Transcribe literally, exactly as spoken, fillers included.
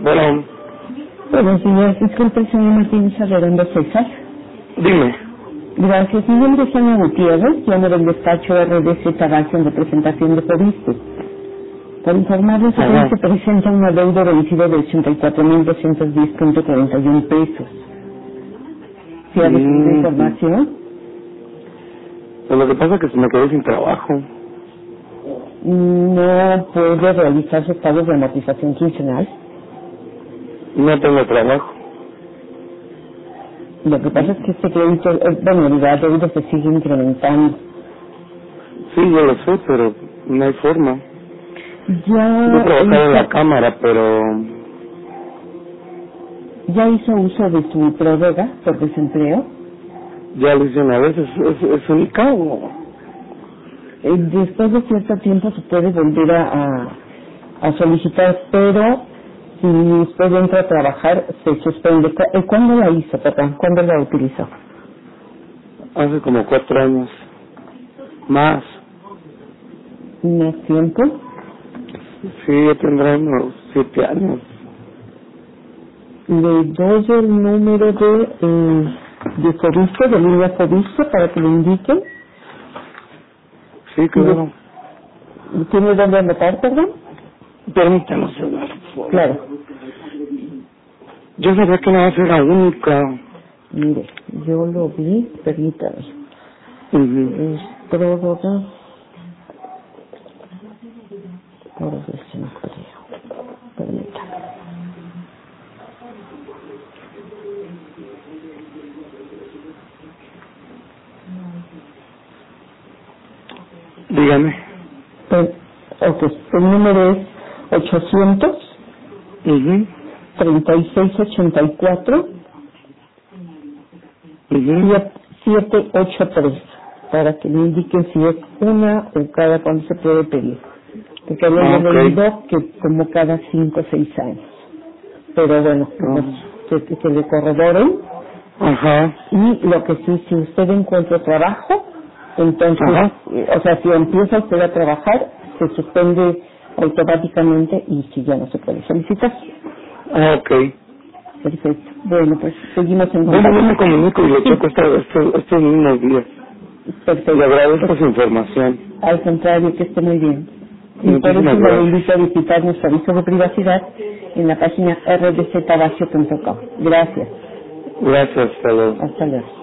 Bueno, Buenos días, disculpe el señor Martínez Arredondo César. dime. Gracias, mi nombre es Ana Gutiérrez, llamo del despacho R D C Tabasco en representación de Fobiste. Para informarles que Ajá. hoy se presenta una deuda vencida de ochenta y cuatro mil doscientos diez punto cuarenta y uno pesos. ¿Sí ha recibido Mm, información? Pues lo que pasa es que se me quedé sin trabajo. No puede realizarse pagos de amortización quincenal. No tengo trabajo. Lo que pasa es que este crédito, eh, bueno, la deuda se sigue incrementando. Sí, yo lo sé, pero no hay forma. Ya Yo trabajaba en la hizo, cámara, pero... ya hizo uso de su prórroga por desempleo. Ya lo hice una vez, es, es, es un cago. Eh, Después de cierto tiempo se puede volver a, a, a solicitar, pero si usted entra a trabajar, se suspende. Cu- eh, ¿Cuándo la hizo, papá? ¿Cuándo la utilizó? Hace como cuatro años. Más. ¿Más tiempo? Sí, ya tendrá unos siete años. Le doy el número de, eh, de Fobiste, de línea Fobiste, para que le indiquen. Sí, claro. ¿Tiene dónde anotar, perdón? Permítame, celular, por favor. Claro. Yo sabía que no va a ser la única. Mire, yo lo vi, permítame. Ujú. Es prórroga. Ahora ver si me creo. Permítame. Dígame. Eh, ok, el número es ochocientos Mhm. treinta y seis ochenta y cuatro Mhm. siete ocho tres, para que me indiquen si es una o cada cuándo se puede pedir. Porque había Ah, yo ok. leído que como cada cinco o seis años. Pero bueno, Ah. pues, que, que le corroboren. Ajá. Y lo que sí, si usted encuentra trabajo, entonces, Ajá. eh, o sea, si empieza usted a trabajar, se suspende automáticamente y si ya no se puede solicitar. Ah, ok. Perfecto. Bueno, pues seguimos en Bueno, yo me contacto. comunico y le checo estos, estos, estos mismos días. Perfecto. Le agradezco su información. Al contrario, que esté muy bien. Y por Muchísimas último le gracias. invito a visitar nuestro aviso de privacidad en la página r d c tabasco punto com. Gracias. Gracias, hasta luego. Hasta luego.